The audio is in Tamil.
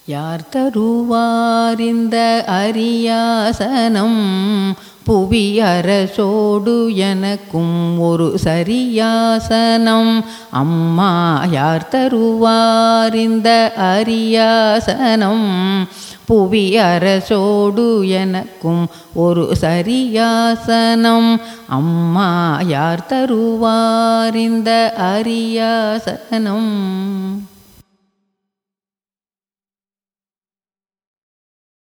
யார் தருவார் இந்த அரியாசனம்? புவி அரசோடு எனக்கும் ஒரு சரியாசனம். அம்மா யார் தருவார் இந்த அரியாசனம்? புவி அரசோடு எனக்கும் ஒரு சரியாசனம். அம்மா யார் தருவார் இந்த அரியாசனம்?